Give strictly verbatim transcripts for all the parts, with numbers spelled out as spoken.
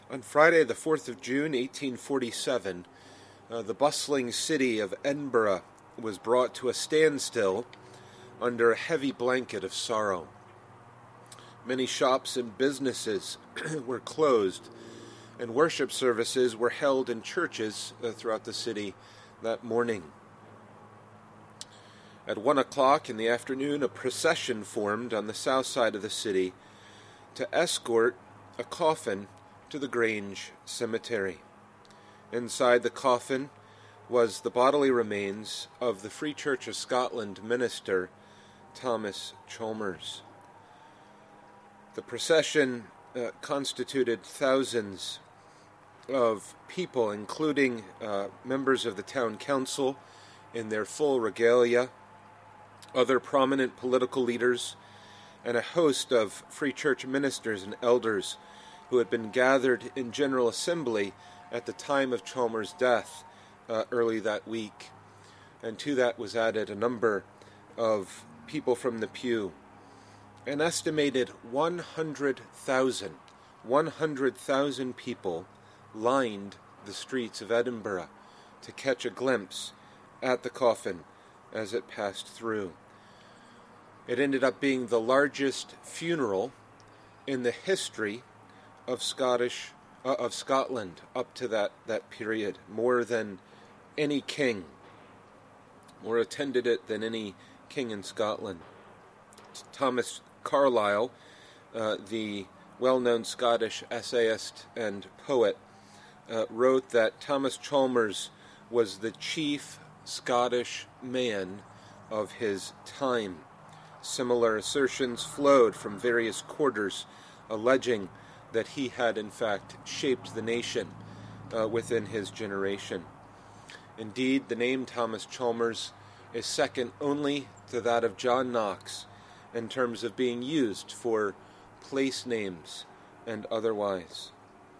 On Friday, the fourth of June, eighteen forty-seven, uh, the bustling city of Edinburgh was brought to a standstill under a heavy blanket of sorrow. Many shops and businesses were closed, and worship services were held in churches uh, throughout the city that morning. At one o'clock in the afternoon, a procession formed on the south side of the city to escort a coffin to the Grange Cemetery. Inside the coffin was the bodily remains of the Free Church of Scotland minister Thomas Chalmers. The procession uh, constituted thousands of people, including uh, members of the town council in their full regalia, other prominent political leaders, and a host of Free Church ministers and elders who had been gathered in General Assembly at the time of Chalmers' death uh, early that week. And to that was added a number of people from the pew. An estimated one hundred thousand, one hundred thousand people lined the streets of Edinburgh to catch a glimpse at the coffin as it passed through. It ended up being the largest funeral in the history of Scottish uh, of Scotland up to that, that period, more than any king, more attended it than any king in Scotland. Thomas Carlyle, uh, the well-known Scottish essayist and poet, uh, wrote that Thomas Chalmers was the chief Scottish man of his time. Similar assertions flowed from various quarters, alleging that he had in fact shaped the nation uh, within his generation. Indeed, the name Thomas Chalmers is second only to that of John Knox in terms of being used for place names and otherwise.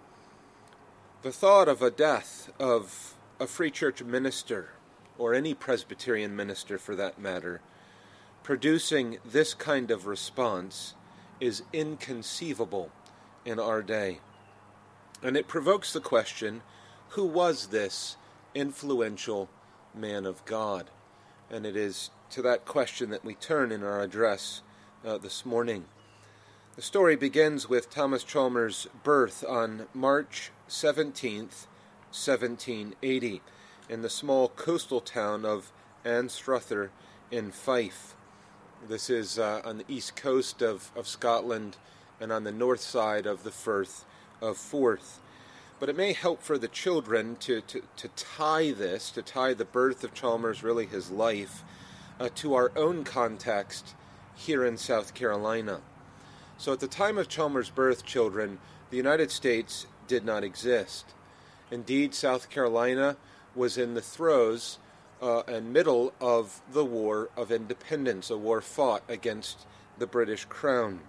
The thought of a death of a Free Church minister, or any Presbyterian minister for that matter, producing this kind of response is inconceivable in our day. And it provokes the question, who was this influential man of God? And it is to that question that we turn in our address uh, this morning. The story begins with Thomas Chalmers' birth on March seventeenth, seventeen eighty, in the small coastal town of Anstruther in Fife. This is uh, on the east coast of, of Scotland and on the north side of the Firth of Forth. But it may help for the children to, to, to tie this, to tie the birth of Chalmers, really his life, uh, to our own context here in South Carolina. So at the time of Chalmers' birth, children, the United States did not exist. Indeed, South Carolina was in the throes uh, and middle of the War of Independence, a war fought against the British Crown.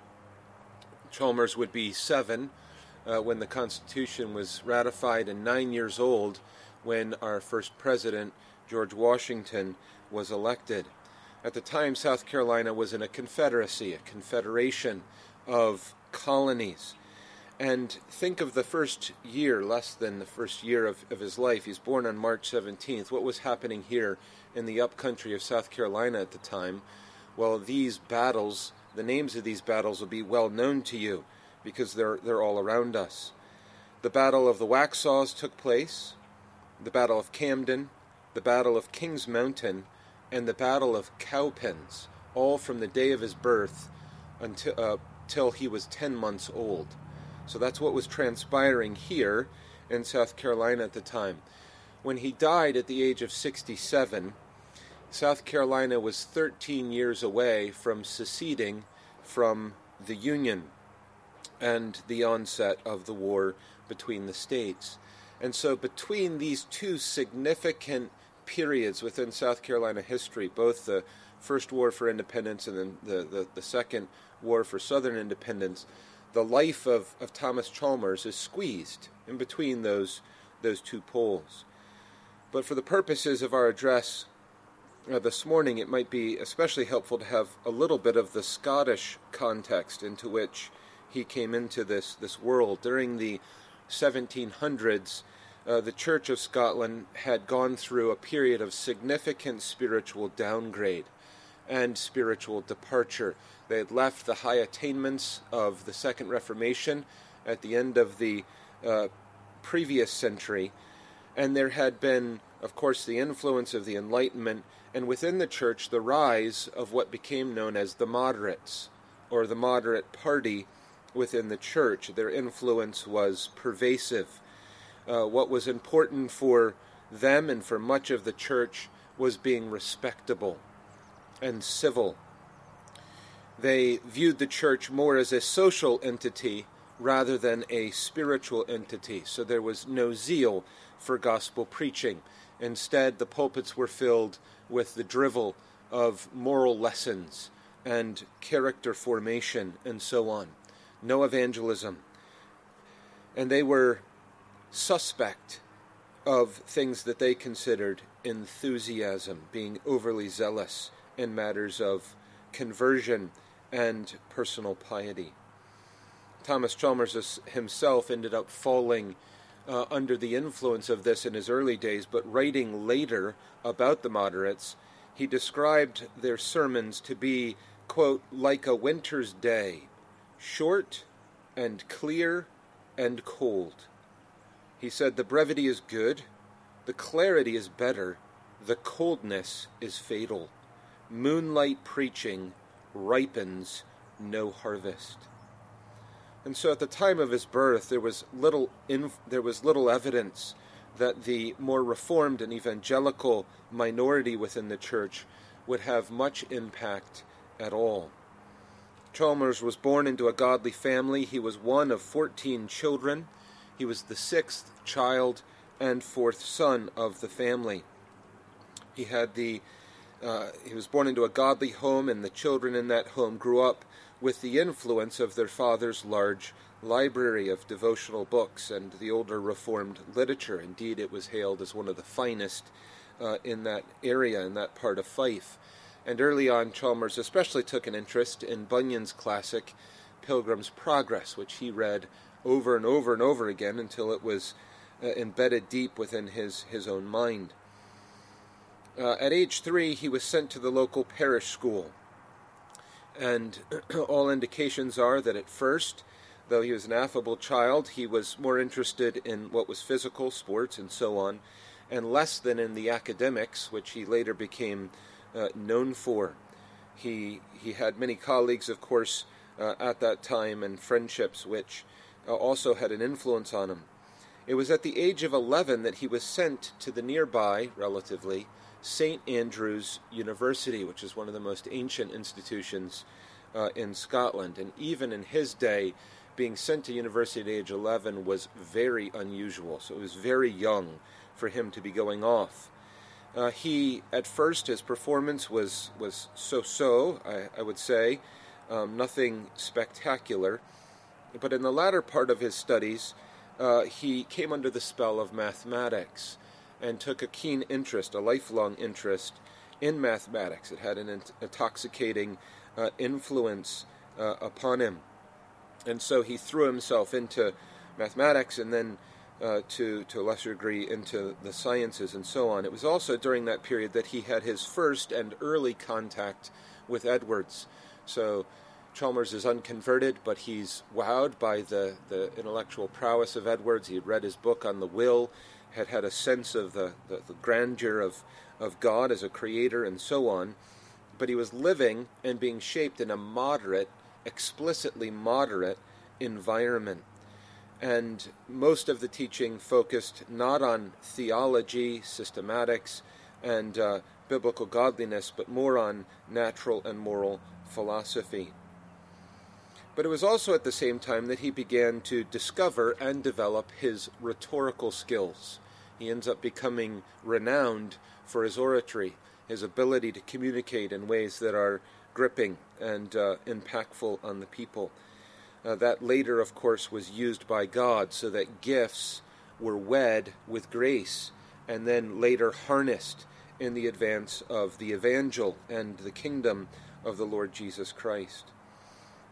Chalmers would be seven uh, when the Constitution was ratified, and nine years old when our first president, George Washington, was elected. At the time, South Carolina was in a confederacy, a confederation of colonies. And think of the first year, less than the first year of, of his life. He's born on March seventeenth. What was happening here in the upcountry of South Carolina at the time? Well, these battles, the names of these battles will be well known to you because they're they're all around us. The Battle of the Waxhaws took place, the Battle of Camden, the Battle of Kings Mountain, and the Battle of Cowpens, all from the day of his birth until uh, till he was ten months old. So that's what was transpiring here in South Carolina at the time. When he died at the age of sixty-seven, South Carolina was thirteen years away from seceding from the Union and the onset of the war between the states. And so between these two significant periods within South Carolina history, both the First War for Independence and then the, the, the Second War for Southern Independence, the life of, of Thomas Chalmers is squeezed in between those, those two poles. But for the purposes of our address uh, this morning, it might be especially helpful to have a little bit of the Scottish context into which he came into this, this world. During the seventeen hundreds, uh, the Church of Scotland had gone through a period of significant spiritual downgrade and spiritual departure. They had left the high attainments of the Second Reformation at the end of the uh, previous century, and there had been, of course, the influence of the Enlightenment, and within the Church, the rise of what became known as the moderates, or the moderate party within the Church. Their influence was pervasive. Uh, what was important for them and for much of the Church was being respectable and civil. They viewed the Church more as a social entity rather than a spiritual entity, so there was no zeal for gospel preaching. Instead, the pulpits were filled with the drivel of moral lessons and character formation and so on. No evangelism. And they were suspect of things that they considered enthusiasm, being overly zealous in matters of conversion and personal piety. Thomas Chalmers himself ended up falling uh, under the influence of this in his early days, but writing later about the moderates, he described their sermons to be, quote, like a winter's day, short and clear and cold. He said, the brevity is good, the clarity is better, the coldness is fatal. Moonlight preaching ripens no harvest. And so at the time of his birth, there was little inf- there was little evidence that the more reformed and evangelical minority within the church would have much impact at all. Chalmers was born into a godly family. He was one of fourteen children. He was the sixth child and fourth son of the family. He had the uh, he was born into a godly home, and the children in that home grew up with the influence of their father's large library of devotional books and the older Reformed literature. Indeed, it was hailed as one of the finest uh, in that area, in that part of Fife. And early on, Chalmers especially took an interest in Bunyan's classic Pilgrim's Progress, which he read over and over and over again until it was uh, embedded deep within his, his own mind. Uh, at age three, he was sent to the local parish school. And all indications are that at first, though he was an affable child, he was more interested in what was physical, sports, and so on, and less than in the academics, which he later became uh, known for. He he had many colleagues, of course, uh, at that time, and friendships which uh, also had an influence on him. It was at the age of eleven that he was sent to the nearby, relatively, Saint Andrew's University, which is one of the most ancient institutions uh, in Scotland. And even in his day, being sent to university at age eleven was very unusual. So it was very young for him to be going off. Uh, he, at first, his performance was, was so-so, I, I would say, um, nothing spectacular. But in the latter part of his studies, uh, he came under the spell of mathematics and took a keen interest, a lifelong interest in mathematics. It had an intoxicating uh, influence uh, upon him. And so he threw himself into mathematics and then uh, to, to a lesser degree into the sciences and so on. It was also during that period that he had his first and early contact with Edwards. So Chalmers is unconverted, but he's wowed by the, the intellectual prowess of Edwards. He had read his book on the will, had had a sense of the, the, the grandeur of, of God as a creator and so on. But he was living and being shaped in a moderate, explicitly moderate environment. And most of the teaching focused not on theology, systematics, and uh, biblical godliness, but more on natural and moral philosophy. But it was also at the same time that he began to discover and develop his rhetorical skills. He ends up becoming renowned for his oratory, his ability to communicate in ways that are gripping and uh, impactful on the people. Uh, that later, of course, was used by God so that gifts were wed with grace and then later harnessed in the advance of the evangel and the kingdom of the Lord Jesus Christ.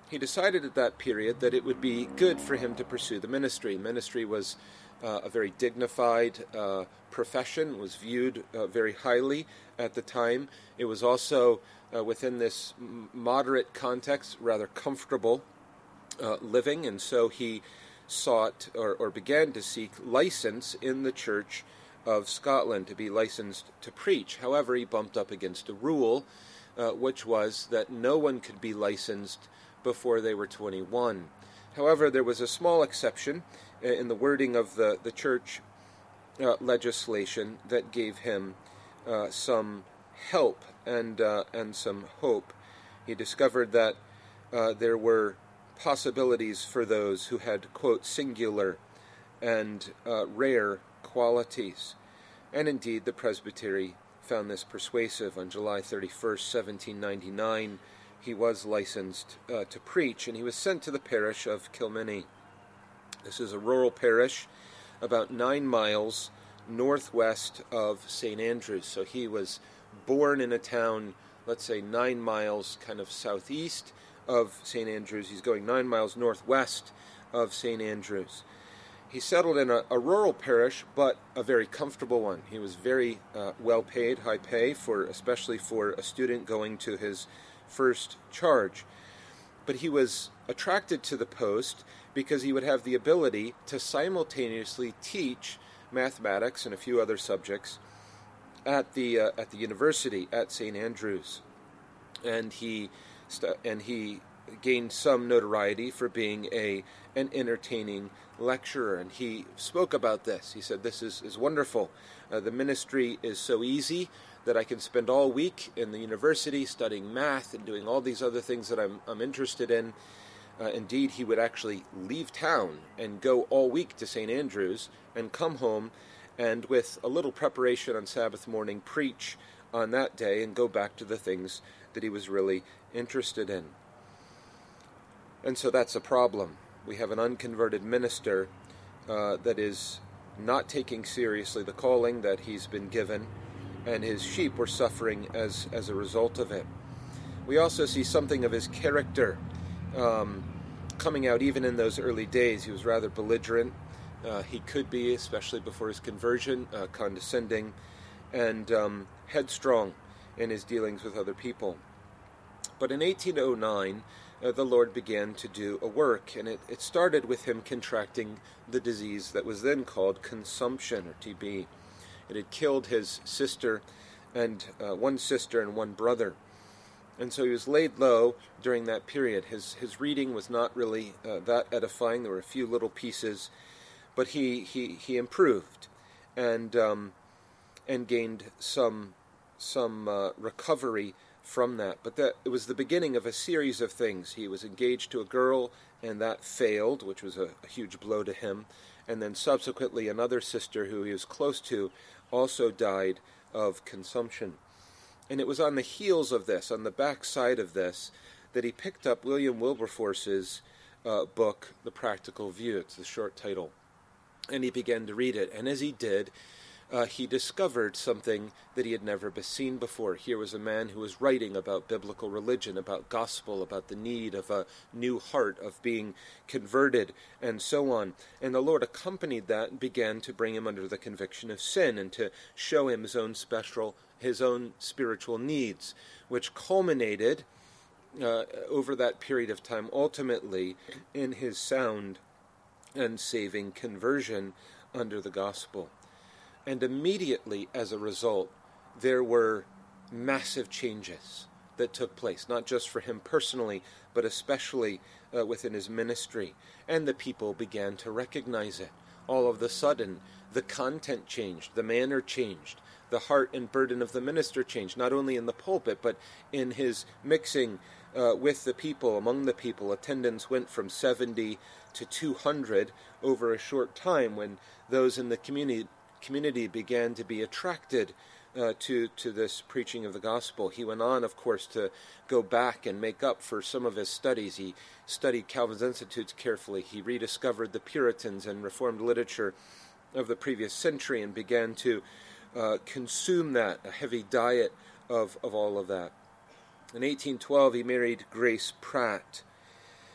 he decided at that period that it would be good for him to pursue the ministry. Ministry was uh, a very dignified uh, profession, was viewed uh, very highly at the time. It was also, uh, within this moderate context, rather comfortable uh, living, and so he sought or, or began to seek license in the Church of Scotland to be licensed to preach. However, he bumped up against a rule, uh, which was that no one could be licensed before they were twenty-one. However, there was a small exception in the wording of the, the church uh, legislation that gave him uh, some help and uh, and some hope. He discovered that uh, there were possibilities for those who had, quote, singular and uh, rare qualities. And indeed, the presbytery found this persuasive. On July thirty-first, seventeen ninety-nine, he was licensed uh, to preach, and he was sent to the parish of Kilminny. This is a rural parish about nine miles northwest of Saint Andrews. So he was born in a town, let's say nine miles kind of southeast of Saint Andrews. He's going nine miles northwest of Saint Andrews. He settled in a, a rural parish, but a very comfortable one. He was very uh, well paid, high pay, for especially for a student going to his first charge. But he was attracted to the post because he would have the ability to simultaneously teach mathematics and a few other subjects at the uh, at the university at Saint Andrews, and he st- and he gained some notoriety for being a an entertaining lecturer. And he spoke about this. He said, "This is is wonderful. Uh, the ministry is so easy that I can spend all week in the university studying math and doing all these other things that I'm I'm interested in." Uh, indeed, he would actually leave town and go all week to Saint Andrews and come home and, with a little preparation on Sabbath morning, preach on that day and go back to the things that he was really interested in. And so that's a problem. We have an unconverted minister uh, that is not taking seriously the calling that he's been given, and his sheep were suffering as, as a result of it. We also see something of his character Um, coming out even in those early days. He was rather belligerent. Uh, he could be, especially before his conversion, uh, condescending and um, headstrong in his dealings with other people. But in eighteen oh nine, uh, the Lord began to do a work, and it, it started with him contracting the disease that was then called consumption, or T B. It had killed his sister, and uh, one sister and one brother. And so he was laid low during that period. His his reading was not really uh, that edifying. There were a few little pieces, but he he, he improved, and um, and gained some some uh, recovery from that. But that it was the beginning of a series of things. He was engaged to a girl, and that failed, which was a, a huge blow to him. And then subsequently, another sister who he was close to also died of consumption. And it was on the heels of this, on the back side of this, that he picked up William Wilberforce's uh, book, The Practical View. It's the short title. And he began to read it. And as he did, uh, he discovered something that he had never seen before. Here was a man who was writing about biblical religion, about gospel, about the need of a new heart, of being converted, and so on. And the Lord accompanied that and began to bring him under the conviction of sin and to show him his own special his own spiritual needs, which culminated uh, over that period of time ultimately in his sound and saving conversion under the gospel. And immediately as a result, there were massive changes that took place, not just for him personally, but especially uh, within his ministry. And the people began to recognize it. All of a sudden, the content changed, the manner changed. The heart and burden of the minister changed, not only in the pulpit, but in his mixing uh, with the people, among the people. Attendance went from seventy to two hundred over a short time when those in the community community began to be attracted uh, to, to this preaching of the gospel. He went on, of course, to go back and make up for some of his studies. He studied Calvin's Institutes carefully. He rediscovered the Puritans and Reformed literature of the previous century and began to Uh, consume that, a heavy diet of, of all of that. In eighteen twelve, he married Grace Pratt,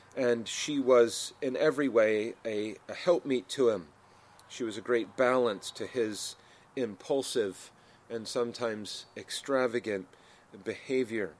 and she was in every way a, a helpmeet to him. She was a great balance to his impulsive and sometimes extravagant behavior.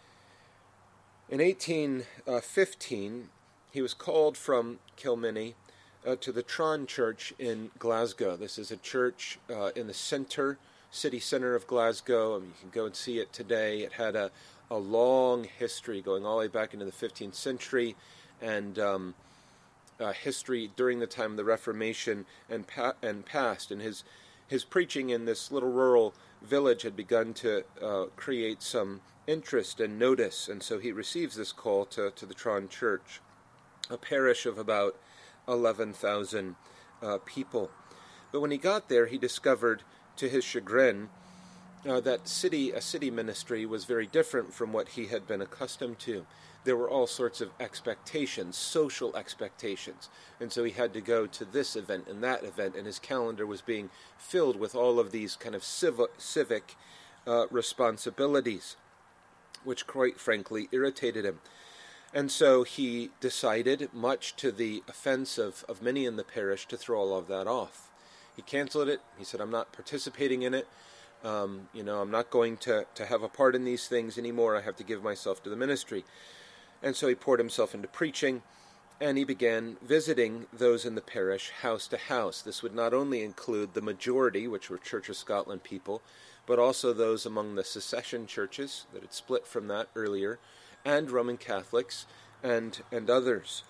In eighteen fifteen, he was called from Kilmeny uh, to the Tron Church in Glasgow. This is a church uh, in the center, city center of Glasgow. I mean, you can go and see it today. It had a, a long history going all the way back into the fifteenth century, and um, uh, history during the time of the Reformation and pa- and past. And his his preaching in this little rural village had begun to uh, create some interest and notice, and so he receives this call to, to the Tron Church, a parish of about eleven thousand uh, people. But when he got there, he discovered, to his chagrin, uh, that city a city ministry was very different from what he had been accustomed to. There were all sorts of expectations, social expectations, and so he had to go to this event and that event, and his calendar was being filled with all of these kind of civ- civic uh, responsibilities, which quite frankly irritated him. And so he decided, much to the offense of, of many in the parish, to throw all of that off. He canceled it. He said, I'm not participating in it. Um, you know, I'm not going to, to have a part in these things anymore. I have to give myself to the ministry. And so he poured himself into preaching, and he began visiting those in the parish house to house. This would not only include the majority, which were Church of Scotland people, but also those among the secession churches that had split from that earlier, and Roman Catholics, and, and others.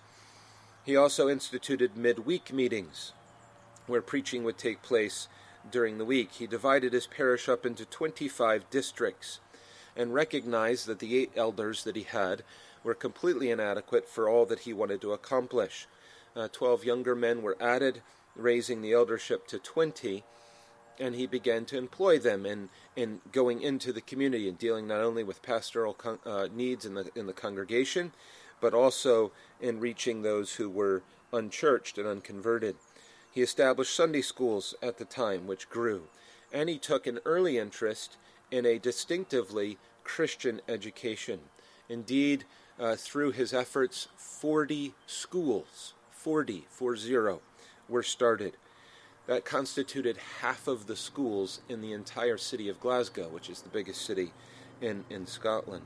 He also instituted midweek meetings, where preaching would take place during the week. He divided his parish up into twenty-five districts, and recognized that the eight elders that he had were completely inadequate for all that he wanted to accomplish. Uh, Twelve younger men were added, raising the eldership to twenty, and he began to employ them in, in going into the community and dealing not only with pastoral con- uh, needs in the in the congregation, but also in reaching those who were unchurched and unconverted. He established Sunday schools at the time, which grew, and he took an early interest in a distinctively Christian education. Indeed, uh, through his efforts, forty schools, forty, four zero, were started. That constituted half of the schools in the entire city of Glasgow, which is the biggest city in, in Scotland.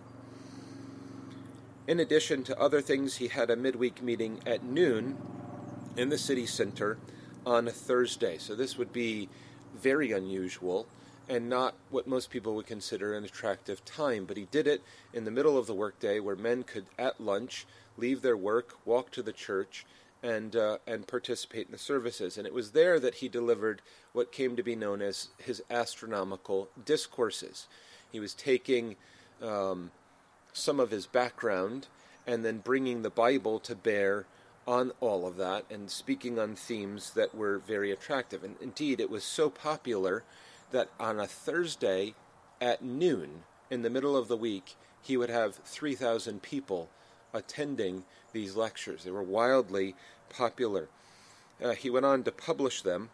In addition to other things, he had a midweek meeting at noon in the city center on a Thursday. So this would be very unusual and not what most people would consider an attractive time. But he did it in the middle of the workday, where men could, at lunch, leave their work, walk to the church, and uh, and participate in the services. And it was there that he delivered what came to be known as his astronomical discourses. He was taking um, some of his background and then bringing the Bible to bear on all of that and speaking on themes that were very attractive. And indeed, it was so popular that on a Thursday at noon, in the middle of the week, he would have three thousand people attending these lectures. They were wildly popular. Uh, he went on to publish them,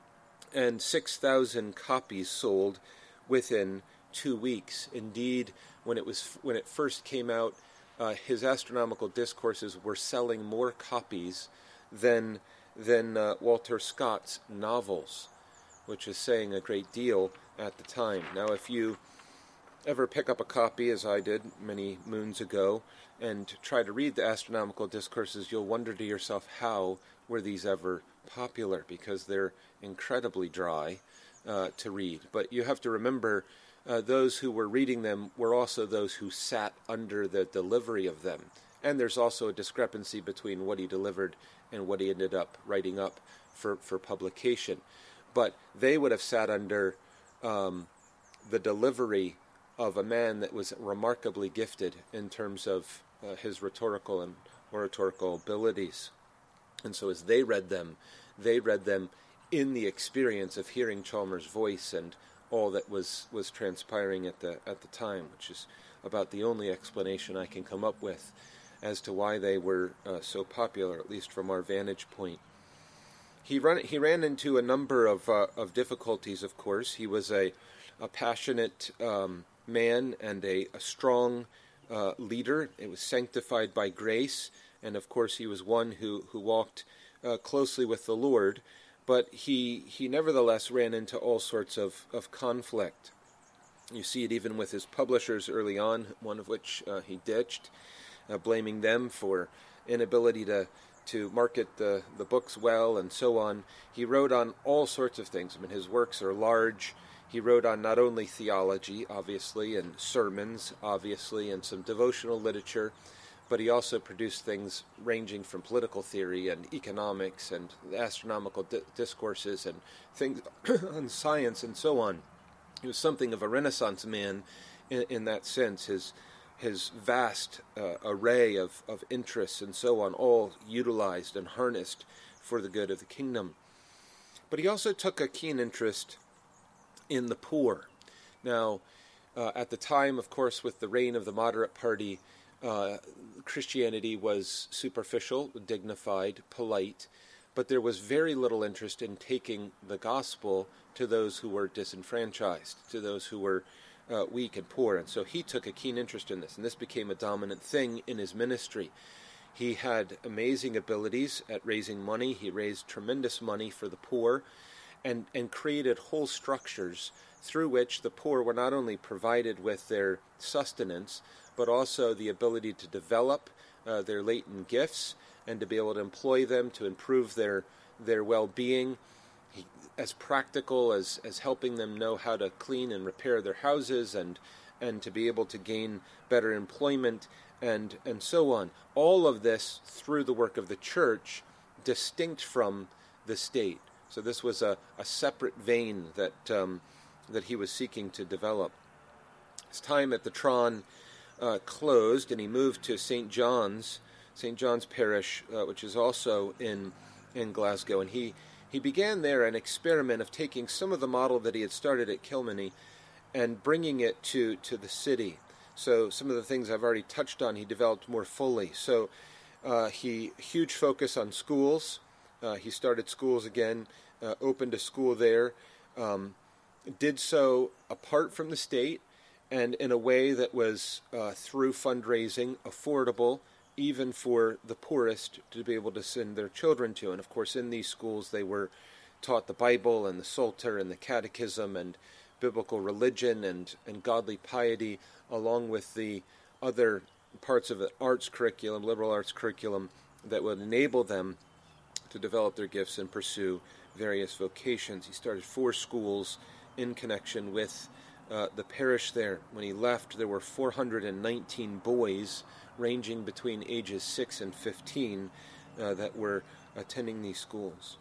and six thousand copies sold within two weeks. Indeed, when it was when it first came out, uh, his astronomical discourses were selling more copies than than uh, Walter Scott's novels, which is saying a great deal at the time. Now, if you ever pick up a copy, as I did many moons ago, and try to read the astronomical discourses, you'll wonder to yourself, how were these ever popular? Because they're incredibly dry uh, to read. But you have to remember, uh, those who were reading them were also those who sat under the delivery of them. And there's also a discrepancy between what he delivered and what he ended up writing up for, for publication. But they would have sat under um, the delivery of a man that was remarkably gifted in terms of uh, his rhetorical and oratorical abilities. And so as they read them, they read them in the experience of hearing Chalmers' voice and all that was, was transpiring at the at the time, which is about the only explanation I can come up with as to why they were uh, so popular, at least from our vantage point. He run he ran into a number of uh, of difficulties. Of course, he was a a passionate um, man and a, a strong uh, leader. It was sanctified by grace, And of course he was one who, who walked uh, closely with the Lord, but he he nevertheless ran into all sorts of, of conflict. You see it even with his publishers early on, one of which uh, he ditched, uh, blaming them for inability to, to market the, the books well and so on. He wrote on all sorts of things. I mean, his works are large. He wrote on not only theology, obviously, and sermons, obviously, and some devotional literature, but he also produced things ranging from political theory and economics and astronomical di- discourses and things on science and so on. He was something of a Renaissance man in, in that sense. His his vast uh, array of, of interests and so on, all utilized and harnessed for the good of the kingdom. But he also took a keen interest in the poor. Now, uh, at the time, of course, with the reign of the moderate party, uh, Christianity was superficial, dignified, polite, but there was very little interest in taking the gospel to those who were disenfranchised, to those who were uh, weak and poor. And so he took a keen interest in this, and this became a dominant thing in his ministry. He had amazing abilities at raising money. He raised tremendous money for the poor and, and created whole structures through which the poor were not only provided with their sustenance, but also the ability to develop uh, their latent gifts and to be able to employ them to improve their their well-being, he, as practical as, as helping them know how to clean and repair their houses and and to be able to gain better employment and, and so on. All of this through the work of the church, distinct from the state. So this was a, a separate vein that um, that he was seeking to develop. His time at the Tron uh, closed, and he moved to Saint John's, Saint John's Parish, uh, which is also in in Glasgow, and he, he began there an experiment of taking some of the model that he had started at Kilmeny and bringing it to, to the city. So some of the things I've already touched on, he developed more fully. So uh, he huge focus on schools. Uh, he started schools again, uh, opened a school there, um, did so apart from the state and in a way that was uh, through fundraising affordable, even for the poorest to be able to send their children to. And of course, in these schools, they were taught the Bible and the Psalter and the Catechism and biblical religion and, and godly piety, along with the other parts of the arts curriculum, liberal arts curriculum, that would enable them to develop their gifts and pursue various vocations. He started four schools in connection with uh, the parish there. When he left, there were four hundred nineteen boys ranging between ages six and fifteen uh, that were attending these schools.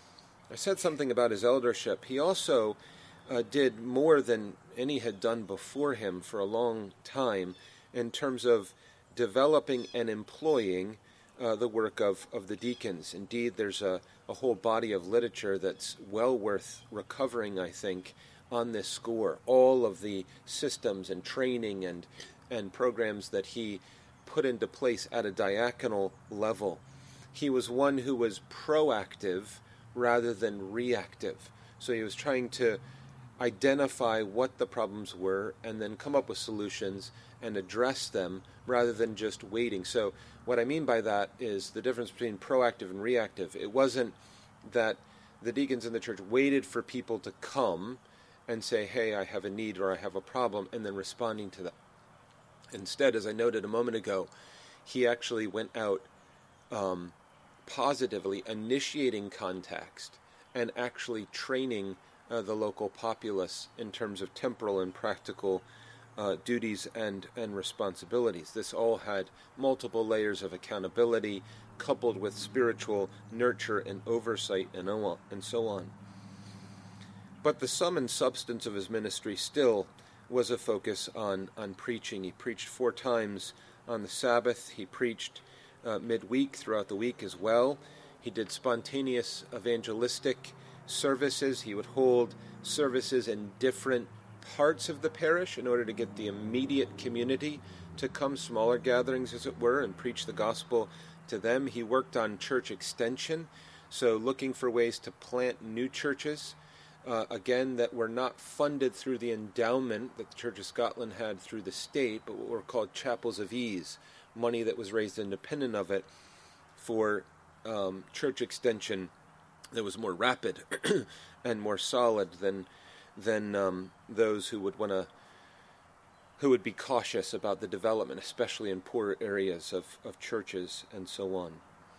I said something about his eldership. He also uh, did more than any had done before him for a long time in terms of developing and employing uh, the work of, of the deacons. Indeed, there's a, a whole body of literature that's well worth recovering, I think, on this score. All of the systems and training and, and programs that he put into place at a diaconal level. He was one who was proactive rather than reactive. So he was trying to identify what the problems were and then come up with solutions and address them rather than just waiting. So what I mean by that is the difference between proactive and reactive. It wasn't that the deacons in the church waited for people to come and say, hey, I have a need or I have a problem, and then responding to that. Instead, as I noted a moment ago, he actually went out um, positively initiating context and actually training uh, the local populace in terms of temporal and practical uh, duties and, and responsibilities. This all had multiple layers of accountability coupled with spiritual nurture and oversight and, and so on. But the sum and substance of his ministry still was a focus on, on preaching. He preached four times on the Sabbath. He preached uh, midweek throughout the week as well. He did spontaneous evangelistic services. He would hold services in different parts of the parish in order to get the immediate community to come, smaller gatherings as it were, and preach the gospel to them. He worked on church extension, so looking for ways to plant new churches. Uh, again, that were not funded through the endowment that the Church of Scotland had through the state, but what were called chapels of ease, money that was raised independent of it. for um, church extension that was more rapid and more solid than than um, those who would want to who would be cautious about the development, especially in poor areas of, of churches and so on.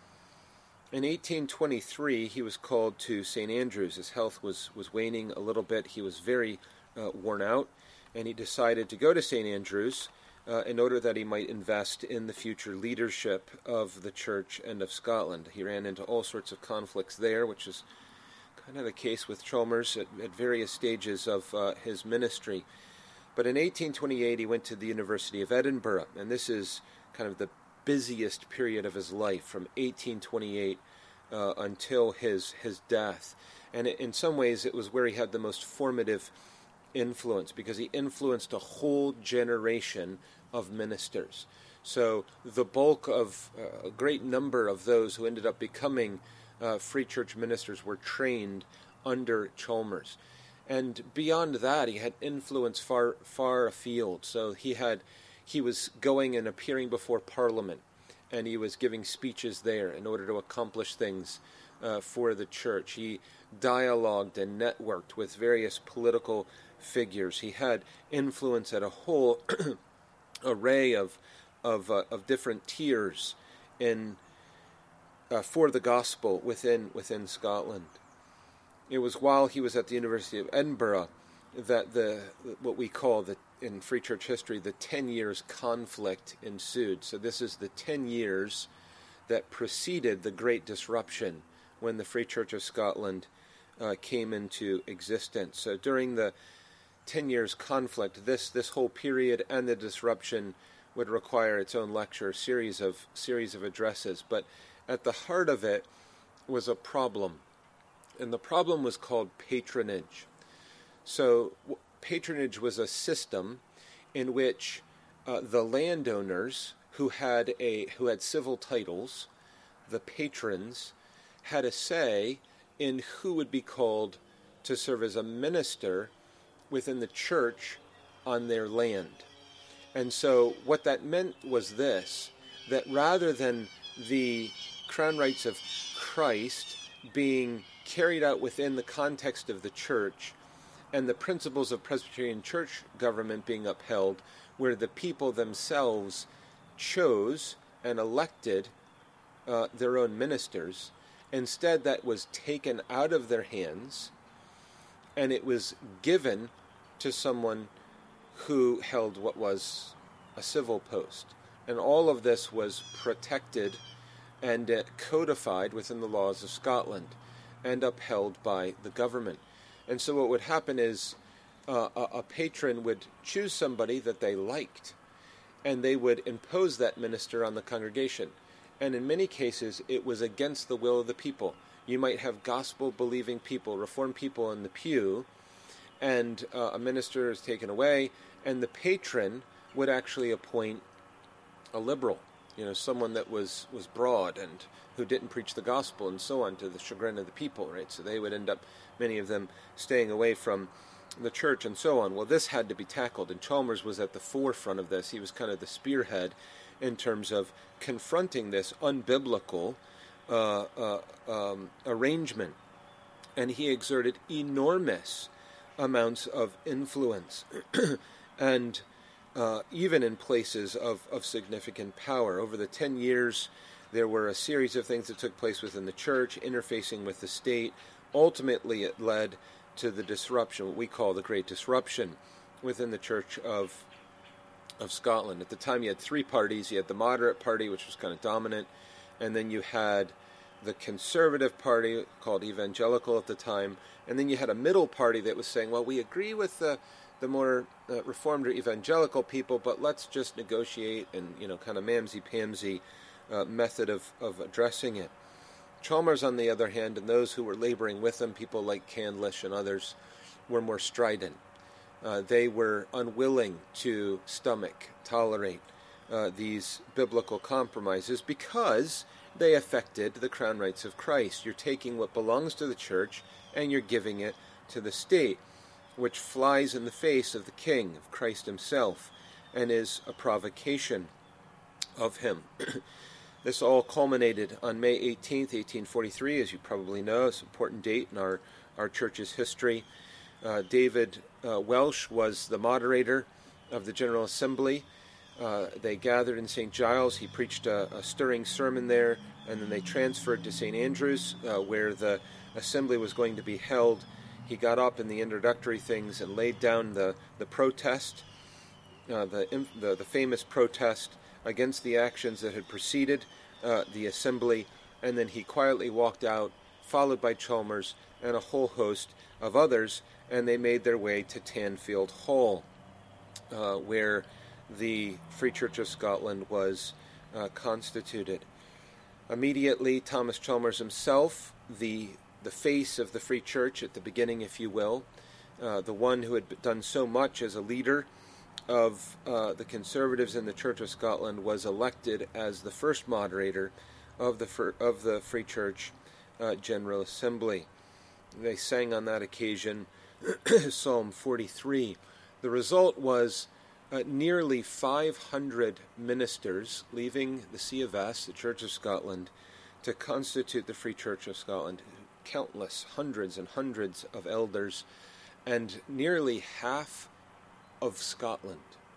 In eighteen twenty-three, he was called to Saint Andrews. His health was, was waning a little bit. He was very uh, worn out, and he decided to go to Saint Andrews uh, in order that he might invest in the future leadership of the Church and of Scotland. He ran into all sorts of conflicts there, which is kind of the case with Chalmers at, at various stages of uh, his ministry. But in eighteen twenty-eight, he went to the University of Edinburgh, and this is kind of the busiest period of his life, from eighteen twenty-eight uh, until his his death. And it, in some ways, it was where he had the most formative influence, because he influenced a whole generation of ministers. So the bulk of uh, a great number of those who ended up becoming uh, free church ministers were trained under Chalmers. And beyond that, he had influence far far afield. So he had he was going and appearing before Parliament, and he was giving speeches there in order to accomplish things uh, for the church. He dialogued and networked with various political figures. He had influence at a whole array of of uh, of different tiers in uh, for the gospel within within Scotland. It was while he was at the University of Edinburgh that the what we call the in Free Church history the ten years conflict ensued. So this is the ten years that preceded the Great Disruption, when the Free Church of Scotland uh, came into existence. So during the ten years conflict, this this whole period and the disruption would require its own lecture, series of series of addresses. But at the heart of it was a problem. And the problem was called patronage. So w- patronage was a system in which uh, the landowners who had a who had civil titles, the patrons, had a say in who would be called to serve as a minister within the church on their land. And so what that meant was this, that rather than the crown rights of Christ being carried out within the context of the church, and the principles of Presbyterian church government being upheld, where the people themselves chose and elected uh, their own ministers, instead that was taken out of their hands, and it was given to someone who held what was a civil post. And all of this was protected and uh, codified within the laws of Scotland and upheld by the government. And so what would happen is uh, a, a patron would choose somebody that they liked, and they would impose that minister on the congregation. And in many cases, it was against the will of the people. You might have gospel-believing people, Reformed people in the pew, and uh, a minister is taken away, and the patron would actually appoint a liberal, you know, someone that was, was broad and who didn't preach the gospel and so on, to the chagrin of the people, right? So they would end up, many of them, staying away from the church and so on. Well, this had to be tackled, and Chalmers was at the forefront of this. He was kind of the spearhead in terms of confronting this unbiblical uh, uh, um, arrangement. And he exerted enormous amounts of influence, and uh, even in places of, of significant power. Over the ten years, there were a series of things that took place within the church, interfacing with the state. Ultimately, it led to the disruption, what we call the Great Disruption, within the Church of of Scotland. At the time, you had three parties. You had the moderate party, which was kind of dominant, and then you had the conservative party, called evangelical at the time, and then you had a middle party that was saying, well, we agree with the the more uh, reformed or evangelical people, but let's just negotiate, and, you know, kind of mamsy-pamsy uh, method of, of addressing it. Chalmers, on the other hand, and those who were laboring with him, people like Candlish and others, were more strident. Uh, they were unwilling to stomach, tolerate uh, these biblical compromises because they affected the crown rights of Christ. You're taking what belongs to the church and you're giving it to the state, which flies in the face of the King, of Christ himself, and is a provocation of him. This all culminated on May eighteenth, eighteen forty-three, as you probably know. It's an important date in our, our church's history. Uh, David uh, Welsh was the moderator of the General Assembly. Uh, they gathered in Saint Giles. He preached a, a stirring sermon there, and then they transferred to Saint Andrews, uh, where the assembly was going to be held. He got up in the introductory things and laid down the, the protest, uh, the, the the famous protest against the actions that had preceded uh, the assembly, and then he quietly walked out, followed by Chalmers and a whole host of others, and they made their way to Tanfield Hall, uh, where the Free Church of Scotland was uh, constituted. Immediately, Thomas Chalmers himself, the the face of the Free Church at the beginning, if you will, uh, the one who had done so much as a leader of uh, the Conservatives in the Church of Scotland, was elected as the first moderator of the fir- of the Free Church uh, General Assembly. They sang on that occasion Psalm forty-three. The result was uh, nearly five hundred ministers leaving the C of S, the Church of Scotland, to constitute the Free Church of Scotland. Countless, hundreds and hundreds of elders, and nearly half of Scotland,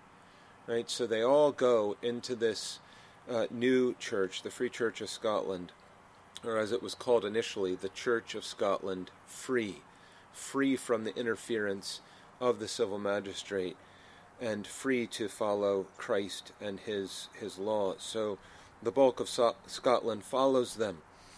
right? So they all go into this uh, new church, the Free Church of Scotland, or as it was called initially, the Church of Scotland Free, free from the interference of the civil magistrate, and free to follow Christ and his his law. So the bulk of so- Scotland follows them.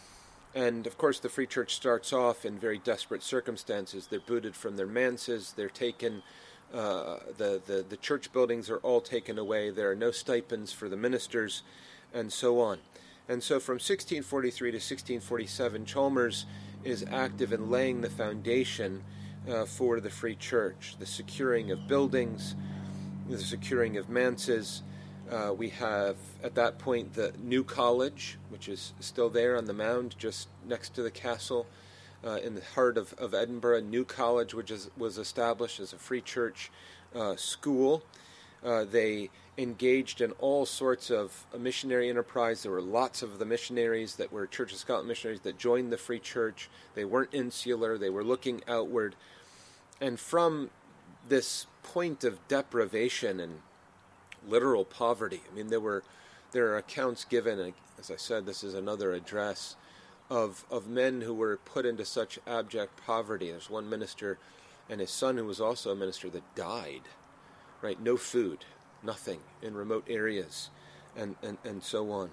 And, of course, the Free Church starts off in very desperate circumstances. They're booted from their manses. They're taken, uh, the, the, the church buildings are all taken away. There are no stipends for the ministers, and so on. And so from sixteen forty-three to sixteen forty-seven, Chalmers is active in laying the foundation uh, for the Free Church, the securing of buildings, the securing of manses. Uh, we have, at that point, the New College, which is still there on the mound just next to the castle, uh, in the heart of, of Edinburgh. New College, which is, was established as a Free Church uh, school. Uh, they engaged in all sorts of missionary enterprise. There were lots of the missionaries that were Church of Scotland missionaries that joined the Free Church. They weren't insular. They were looking outward. And from this point of deprivation and literal poverty. I mean, there were there are accounts given, as I said, this is another address, of of men who were put into such abject poverty. There's one minister and his son who was also a minister that died, right? No food, nothing in remote areas, and, and, and so on.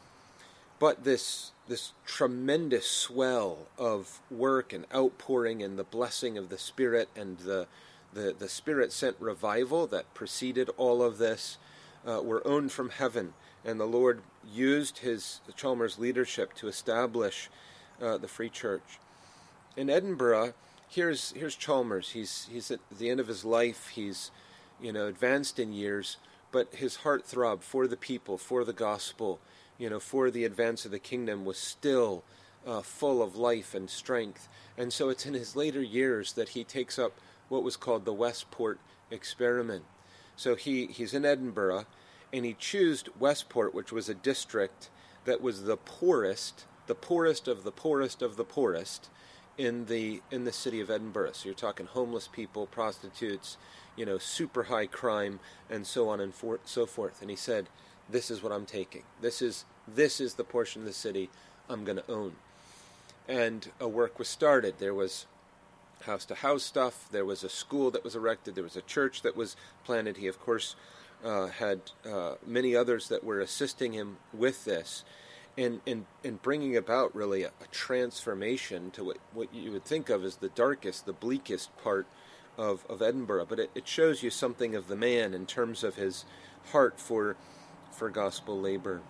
But this this tremendous swell of work and outpouring and the blessing of the Spirit and the The, the Spirit-sent revival that preceded all of this uh, were owned from heaven, and the Lord used his Chalmers' leadership to establish uh, the Free Church. In Edinburgh, here's here's Chalmers. He's he's at the end of his life. He's you know advanced in years, but his heart throb for the people, for the gospel, you know, for the advance of the kingdom was still uh, full of life and strength. And so it's in his later years that he takes up what was called the Westport experiment. So he, he's in Edinburgh, and he chose Westport, which was a district that was the poorest, the poorest of the poorest of the poorest in the in the city of Edinburgh. So you're talking homeless people, prostitutes, you know, super high crime, and so on and for, so forth. And he said, "This is what I'm taking. This is this is the portion of the city I'm going to own." And a work was started. There was house-to-house stuff. There was a school that was erected. There was a church that was planted. He, of course, uh, had uh, many others that were assisting him with this, and in, in bringing about really a, a transformation to what, what you would think of as the darkest, the bleakest part of, of Edinburgh. But it, it shows you something of the man in terms of his heart for for gospel labor.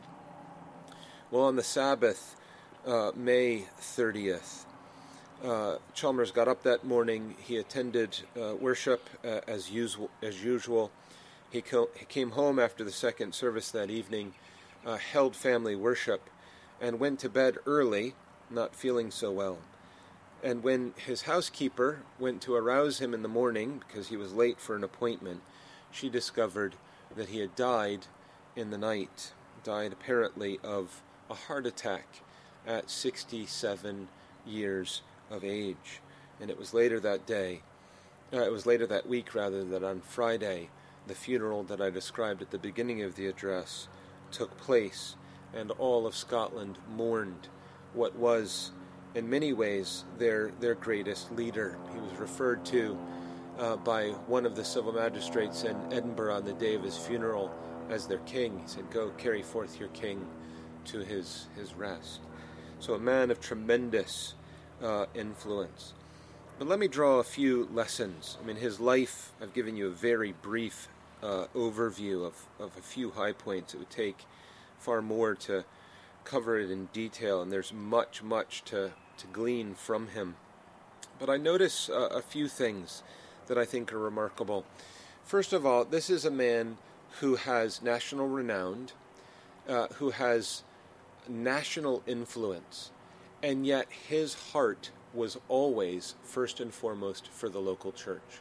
Well, on the Sabbath, uh, May thirtieth, Uh, Chalmers got up that morning. He attended uh, worship uh, as usual. As usual, he, co- he came home after the second service that evening, uh, held family worship, and went to bed early, not feeling so well. And when his housekeeper went to arouse him in the morning because he was late for an appointment, she discovered that he had died in the night. Died apparently of a heart attack at sixty-seven years of age. And it was later that day, uh, it was later that week rather, that on Friday, the funeral that I described at the beginning of the address took place, and all of Scotland mourned what was, in many ways, their their greatest leader. He was referred to uh, by one of the civil magistrates in Edinburgh on the day of his funeral as their king. He said, "Go carry forth your king to his, his rest." So a man of tremendous uh, influence. But let me draw a few lessons. I mean, his life, I've given you a very brief uh, overview of, of a few high points. It would take far more to cover it in detail, and there's much, much to, to glean from him. But I notice uh, a few things that I think are remarkable. First of all, this is a man who has national renown, uh, who has national influence, and yet his heart was always first and foremost for the local church.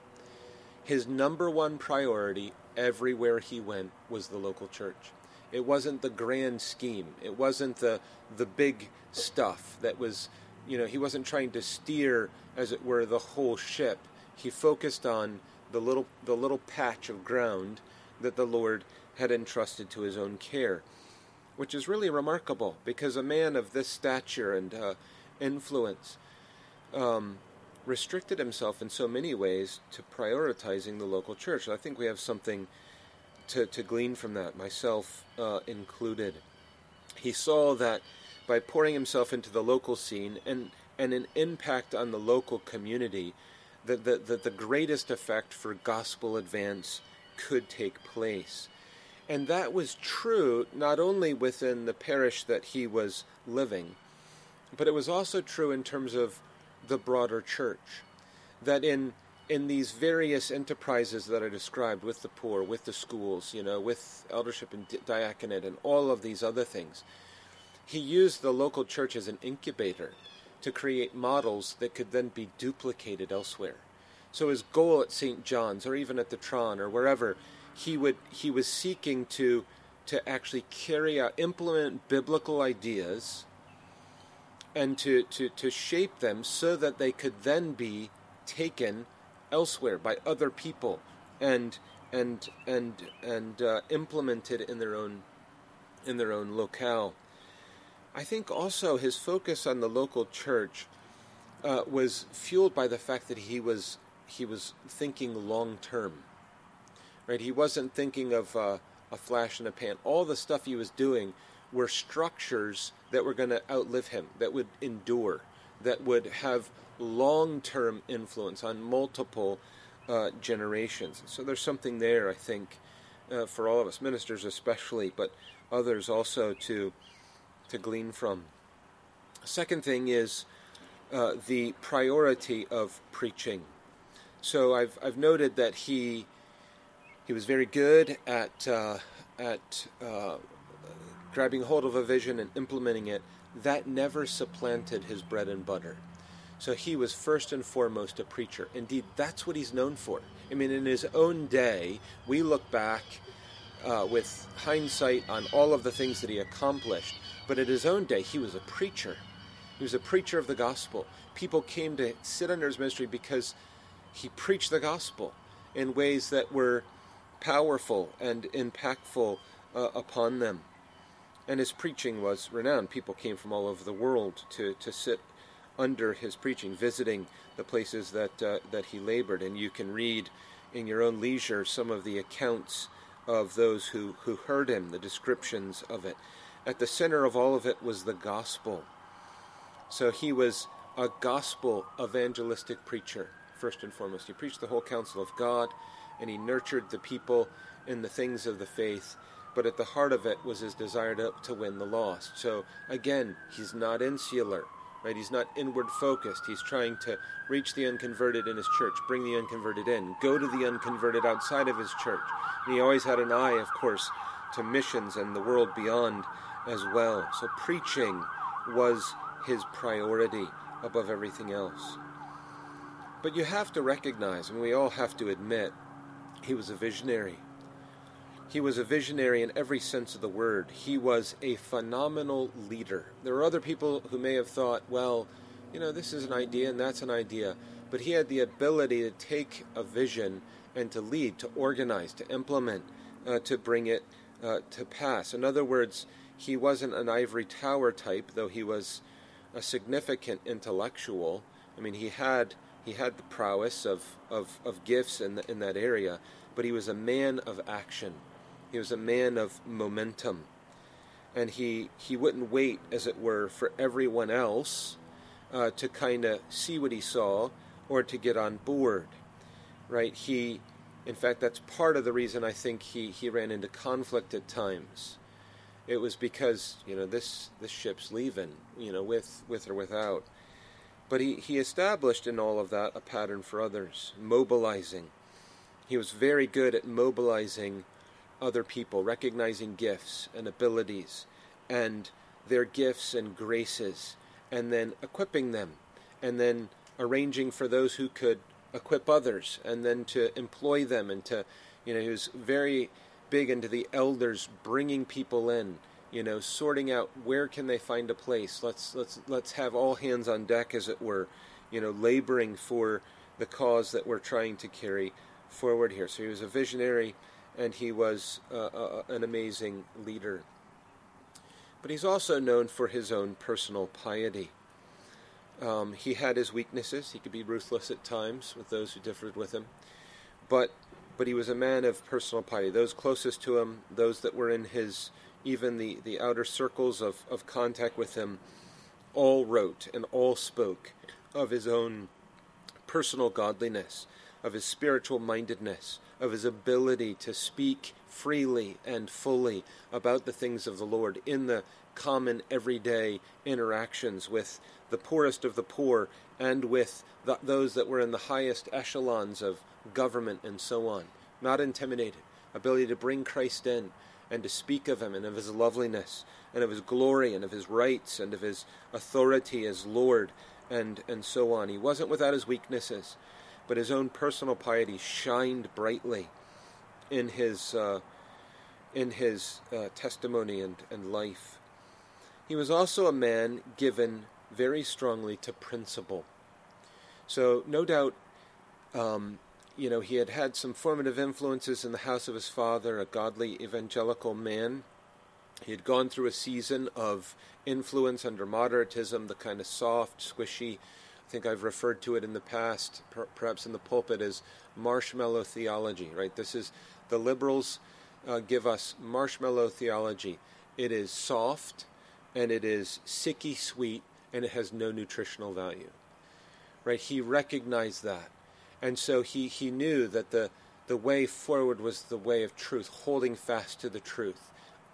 His number one priority everywhere he went was the local church. It wasn't the grand scheme. It wasn't the the big stuff that was, you know, he wasn't trying to steer, as it were, the whole ship. He focused on the little the little patch of ground that the Lord had entrusted to his own care, which is really remarkable, because a man of this stature and uh, influence um, restricted himself in so many ways to prioritizing the local church. I think we have something to, to glean from that, myself uh, included. He saw that by pouring himself into the local scene and, and an impact on the local community, that the, that the greatest effect for gospel advance could take place. And that was true not only within the parish that he was living, but it was also true in terms of the broader church. That in in these various enterprises that I described, with the poor, with the schools, you know, with eldership and diaconate and all of these other things, he used the local church as an incubator to create models that could then be duplicated elsewhere. So his goal at Saint John's, or even at the Tron, or wherever, he would he was seeking to to actually carry out, implement biblical ideas, and to, to, to shape them so that they could then be taken elsewhere by other people and and and and uh, implemented in their own in their own locale. I think also his focus on the local church uh, was fueled by the fact that he was he was thinking long term. Right, he wasn't thinking of uh, a flash in a pan. All the stuff he was doing were structures that were going to outlive him, that would endure, that would have long-term influence on multiple uh, generations. So there's something there, I think, uh, for all of us, ministers especially, but others also to to glean from. Second thing is uh, the priority of preaching. So I've I've noted that he he was very good at uh, at uh, grabbing hold of a vision and implementing it. That never supplanted his bread and butter. So he was first and foremost a preacher. Indeed, that's what he's known for. I mean, in his own day, we look back uh, with hindsight on all of the things that he accomplished. But at his own day, he was a preacher. He was a preacher of the gospel. People came to sit under his ministry because he preached the gospel in ways that were powerful and impactful uh, upon them. And his preaching was renowned. People came from all over the world to, to sit under his preaching, visiting the places that uh, that he labored. And you can read in your own leisure some of the accounts of those who, who heard him, the descriptions of it. At the center of all of it was the gospel. So he was a gospel evangelistic preacher, first and foremost. He preached the whole counsel of God, and he nurtured the people in the things of the faith. But at the heart of it was his desire to, to win the lost. So again, he's not insular, right? He's not inward focused. He's trying to reach the unconverted in his church, bring the unconverted in, go to the unconverted outside of his church. And he always had an eye, of course, to missions and the world beyond as well. So preaching was his priority above everything else. But you have to recognize, and we all have to admit, he was a visionary. He was a visionary in every sense of the word. He was a phenomenal leader. There were other people who may have thought, well, you know, this is an idea and that's an idea. But he had the ability to take a vision and to lead, to organize, to implement, uh, to bring it uh, to pass. In other words, he wasn't an ivory tower type, though he was a significant intellectual. I mean, he had he had the prowess of, of, of gifts in, the, in that area, but he was a man of action. He was a man of momentum. And he, he wouldn't wait, as it were, for everyone else uh, to kind of see what he saw or to get on board, right? He, in fact, that's part of the reason I think he, he ran into conflict at times. It was because, you know, this, this ship's leaving, you know, with, with or without. But he, he established in all of that a pattern for others, mobilizing. He was very good at mobilizing other people, recognizing gifts and abilities and their gifts and graces, and then equipping them, and then arranging for those who could equip others, and then to employ them, and to, you know, he was very big into the elders bringing people in, you know, sorting out where can they find a place. Let's let's let's have all hands on deck, as it were, you know, laboring for the cause that we're trying to carry forward here. So he was a visionary, and he was uh, uh, an amazing leader. But he's also known for his own personal piety. Um, he had his weaknesses. He could be ruthless at times with those who differed with him. But but he was a man of personal piety. Those closest to him, those that were in his, even the, the outer circles of, of contact with him, all wrote and all spoke of his own personal godliness, of his spiritual mindedness, of his ability to speak freely and fully about the things of the Lord in the common everyday interactions with the poorest of the poor and with the, those that were in the highest echelons of government and so on. Not intimidated. Ability to bring Christ in and to speak of him and of his loveliness and of his glory and of his rights and of his authority as Lord and, and so on. He wasn't without his weaknesses, but his own personal piety shined brightly in his uh, in his uh, testimony and, and life. He was also a man given very strongly to principle. So no doubt, um, you know, he had had some formative influences in the house of his father, a godly evangelical man. He had gone through a season of influence under moderatism, the kind of soft, squishy, I think I've referred to it in the past, per- perhaps in the pulpit, as marshmallow theology, right? This is, the liberals uh, give us marshmallow theology. It is soft, and it is sicky sweet, and it has no nutritional value, right? He recognized that. And so he, he knew that the, the way forward was the way of truth, holding fast to the truth,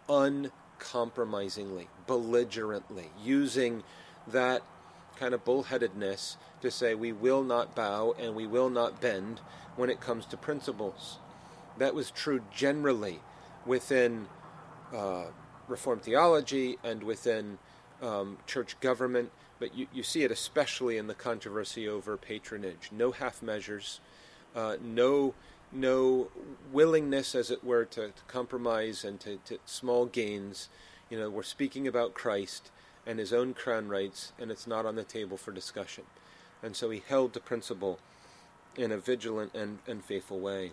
uncompromisingly, belligerently, using that kind of bullheadedness to say we will not bow and we will not bend when it comes to principles. That was true generally within uh, Reformed theology and within um, church government, but you, you see it especially in the controversy over patronage. No half measures, uh, no no willingness, as it were, to, to compromise and to, to small gains. You know, we're speaking about Christ and his own crown rights, and it's not on the table for discussion. And so he held to principle in a vigilant and, and faithful way.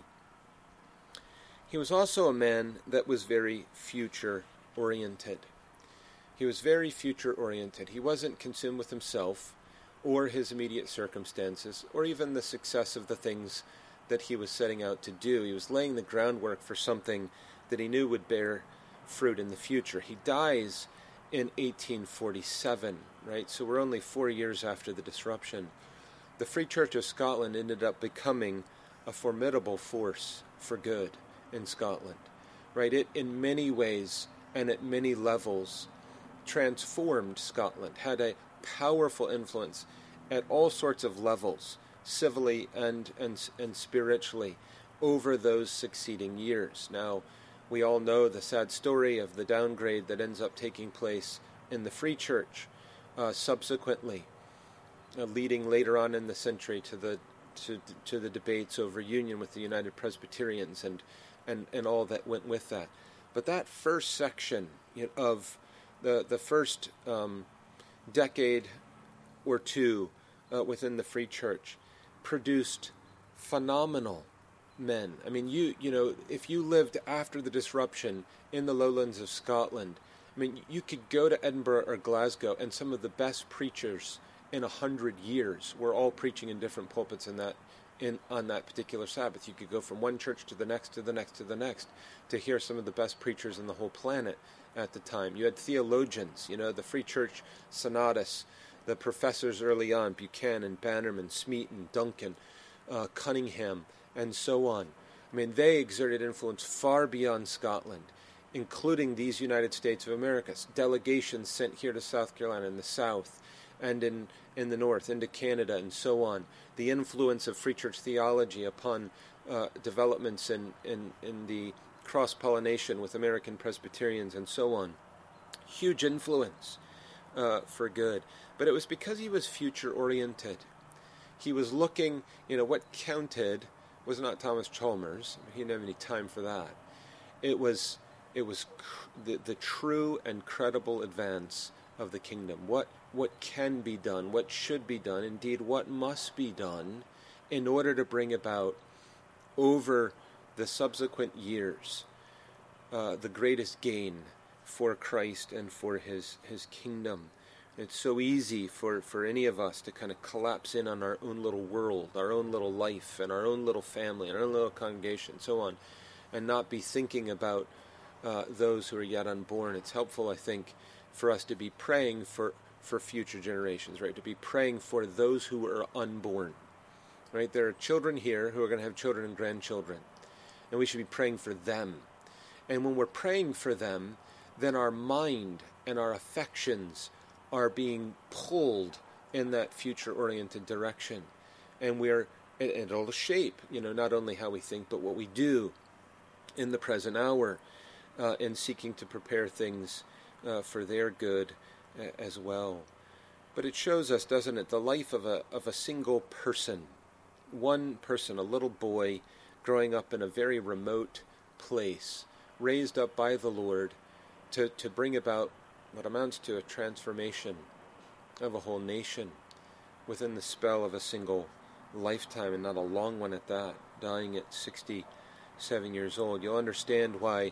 He was also a man that was very future-oriented. He was very future-oriented. He wasn't consumed with himself or his immediate circumstances or even the success of the things that he was setting out to do. He was laying the groundwork for something that he knew would bear fruit in the future. He dies in eighteen forty-seven, right? So we're only four years after the disruption. The Free Church of Scotland ended up becoming a formidable force for good in Scotland, right? It, in many ways and at many levels, transformed Scotland, had a powerful influence at all sorts of levels, civilly and, and, and spiritually, over those succeeding years. Now, we all know the sad story of the downgrade that ends up taking place in the Free Church uh, subsequently, uh, leading later on in the century to the to, to the debates over union with the United Presbyterians and and, and all that went with that. But that first section, you know, of the, the first um, decade or two uh, within the Free Church produced phenomenal men. I mean, you you know, if you lived after the disruption in the lowlands of Scotland, I mean, you could go to Edinburgh or Glasgow, and some of the best preachers in a hundred years were all preaching in different pulpits in that in on that particular Sabbath. You could go from one church to the next, to the next, to the next, to hear some of the best preachers in the whole planet at the time. You had theologians, you know, the Free Church Synodos, the professors early on, Buchanan, Bannerman, Smeaton, Duncan, uh, Cunningham, and so on. I mean, they exerted influence far beyond Scotland, including these United States of America. Delegations sent here to South Carolina in the South and in, in the North, into Canada, and so on. The influence of Free Church theology upon uh, developments in, in, in the cross-pollination with American Presbyterians, and so on. Huge influence uh, for good. But it was because he was future-oriented. He was looking, you know, what counted was not Thomas Chalmers. He didn't have any time for that. It was it was cr- the, the true and credible advance of the kingdom. What what can be done, what should be done, indeed what must be done in order to bring about over the subsequent years uh, the greatest gain for Christ and for his, his kingdom. It's so easy for, for any of us to kind of collapse in on our own little world, our own little life, and our own little family, and our own little congregation, and so on, and not be thinking about uh, those who are yet unborn. It's helpful, I think, for us to be praying for, for future generations, right? To be praying for those who are unborn, right? There are children here who are going to have children and grandchildren, and we should be praying for them. And when we're praying for them, then our mind and our affections are being pulled in that future-oriented direction. And we're, and it'll shape, you know, not only how we think, but what we do in the present hour, uh, in seeking to prepare things uh, for their good uh, as well. But it shows us, doesn't it, the life of a of a single person, one person, a little boy, growing up in a very remote place, raised up by the Lord to, to bring about what amounts to a transformation of a whole nation within the spell of a single lifetime, and not a long one at that, dying at sixty-seven years old. You'll understand why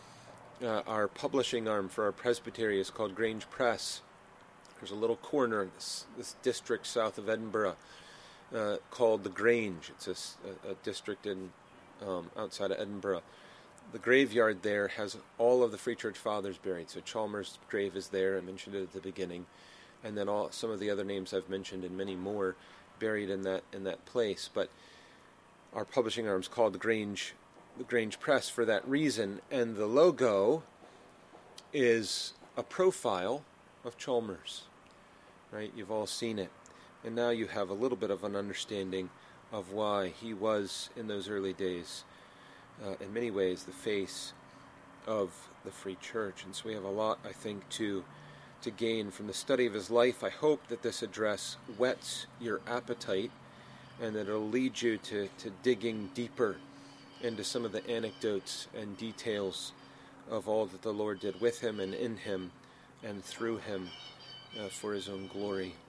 uh, our publishing arm for our presbytery is called Grange Press. There's a little corner in this, this district south of Edinburgh uh, called the Grange. It's a, a, a district in um, outside of Edinburgh. The graveyard there has all of the Free Church Fathers buried. So Chalmers' grave is there. I mentioned it at the beginning. And then all some of the other names I've mentioned and many more buried in that in that place. But our publishing arm is called the Grange, the Grange Press for that reason. And the logo is a profile of Chalmers. Right? You've all seen it. And now you have a little bit of an understanding of why he was, in those early days, Uh, in many ways, the face of the Free Church. And so we have a lot, I think, to to gain from the study of his life. I hope that this address whets your appetite and that it'll lead you to, to digging deeper into some of the anecdotes and details of all that the Lord did with him and in him and through him uh, for his own glory.